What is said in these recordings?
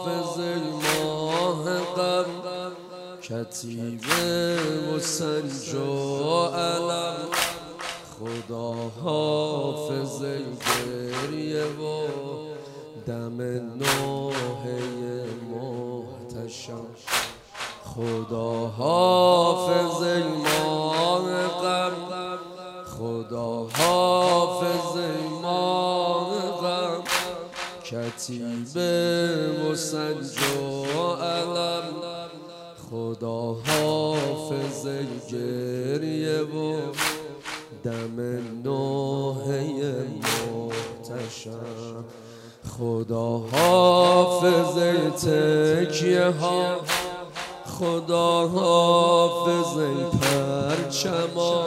حافظ ای ماه غم، کتیبه و سنج و علم. خدا حافظ ای گریه و دم نوحه محتشم. خدا حافظ ای ماه غم، خدا حافظ ای ماه غم، کتیبه و سنج و علم. خدا حافظ ای گریه و دم نوحه محتشم. خدا حافظ ای تکیه ها، خدا حافظ ای پرچما.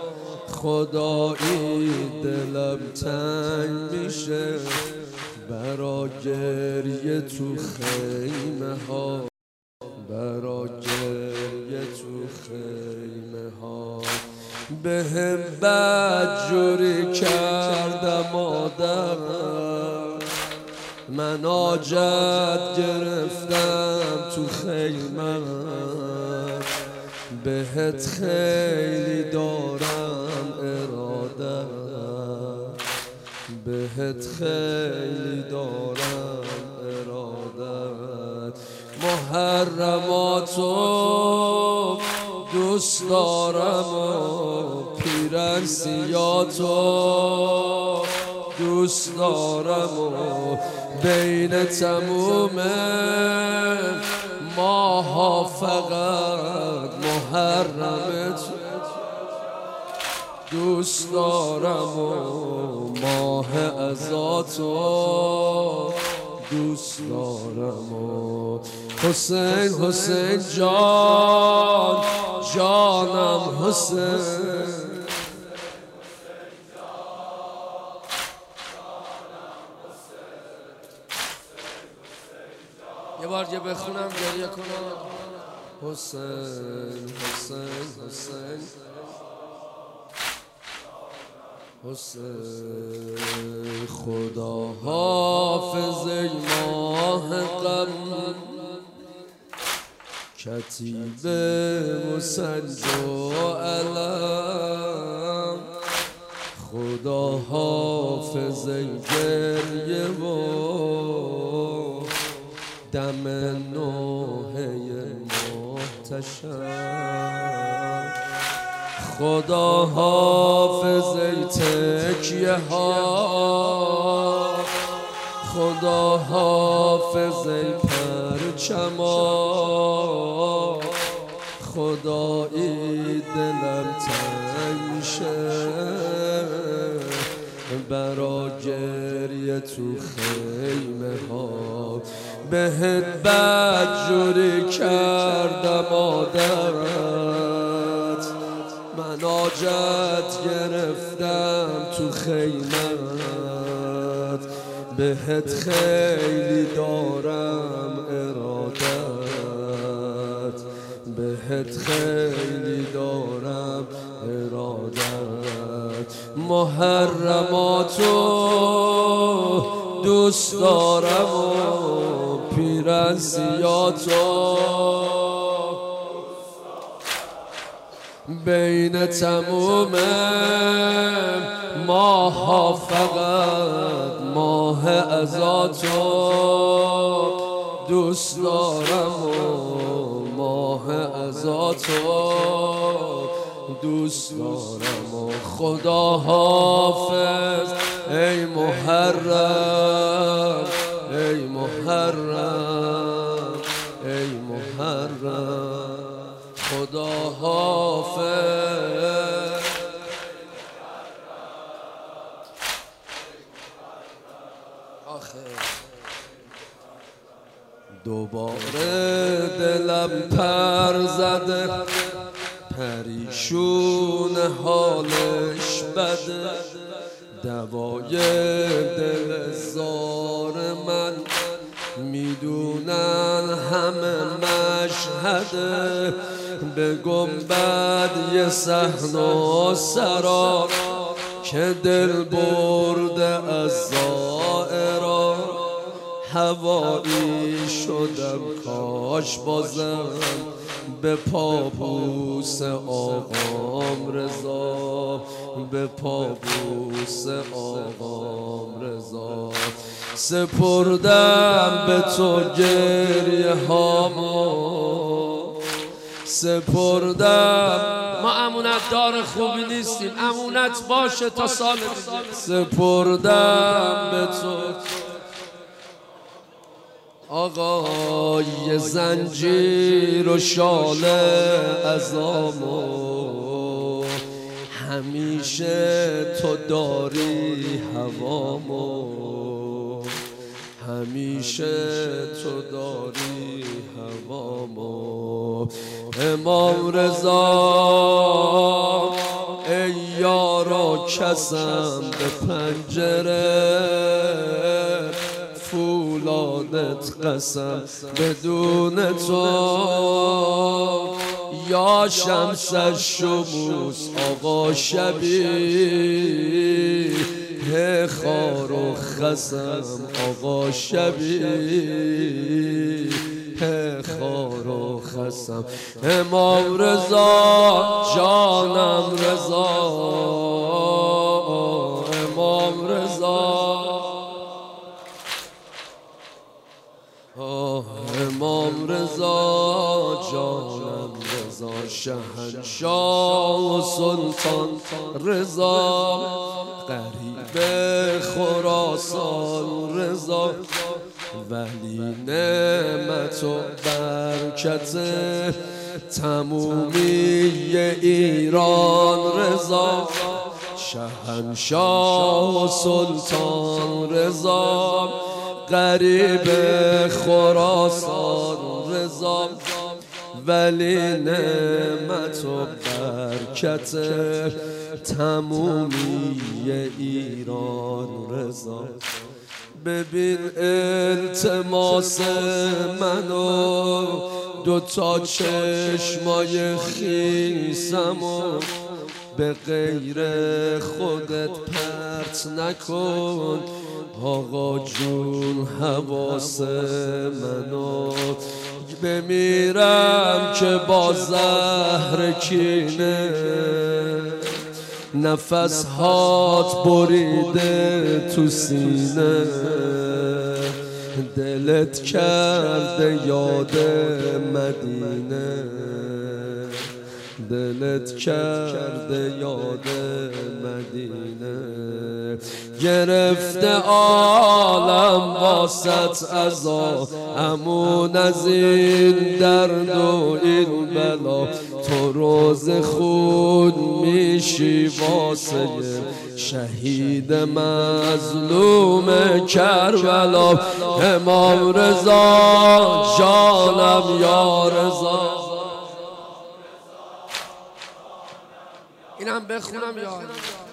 خدایی دلم تنگ میشه برا گریه تو خیمه ها، برا گریه تو خیمه ها. بهم بدجوری کردم مادر، من حاجت گرفتم تو خیمه. بهت خیلی دارم اراده، بهت خیلی دارم ارادت. محرماتو دوست دارم و پیرنسیاتو دوست دارم و بین تموم ماها فقط محرمت دوست دارم و ماه عزاتو دوست دارم. و حسین حسین جان جانم حسین، یه بار یه بخونم گریه کنم. حسین حسین حسین حسین. خدا حافظ ای ماه غم، کتیبه و سنج و علم. خدا حافظ ای گریه و دم نوحه محتشم. خدا حافظ ای تکیه ها، خدا حافظ ای پرچما. خدایی دلم تنگ میشه برا گریه تو خیمه ها. بهت بدجوری کردم مادرت، من حاجت گرفتم تو خیمت. بهت خیلی دارم ارادت، بهت خیلی دارم ارادت. محرماتو دوست دارم و پیرنسیاتو بین تموم ماها فقط ماه عزاتو دوست دارم و ماه عزاتو دوست دارم. و خدا حافظ ای محرم، ای محرم، ای محرم. خدا حافظ آخر. دوباره دلم پر زده، پریشون حالش بده. دوای دل زار من میدونن همه مشهده. به گنبد یه صحن و سرا که دل برده از زائران. هوایی شدم کاش بازم به پابوس آقام رضا، به پابوس آقام رضا سپردم به تو گریه هامو، سپردم. ما امونت دار خوبی نیستیم، امونت باشه تا سال دیگه. سپردم به تو آقای زنجیر و شال عزامو، همیشه تو داری هوامو، همیشه تو داری هوامو. امام رضا ای یارا کسم به پنجره، فولادت قسم بدون تو یا شمس الشموس آقا شبیه خار و خسم آقا شبیه خار و خسم. امام رضا جانم رضا، امام رضا امام رضا جانم رضا، شهنشاه و سلطان رضا، غریب خراسان رضا، ولی نعمت و برکت تمومی ایران رضا، شهنشاه و سلطان رضا، غریب خراسان رضا، ولی نعمت و برکت تمومی ایران رضا. ببین التماس منو، دوتا چشمای خیسمو به غیر خودت پرت نکن آقا جون. حواس منو بمیرم که با زهر کینه نفس هات بریده تو سینه، دلت کرده یاد مدینه، دلت کرده یاد مدینه. گرفته عالم واسط عزا، امون از این درد و این بلا، تو روز خود میشی واسه شهید مظلوم کربلا. امام رضا جانم یا رضا. اینم بخونم یا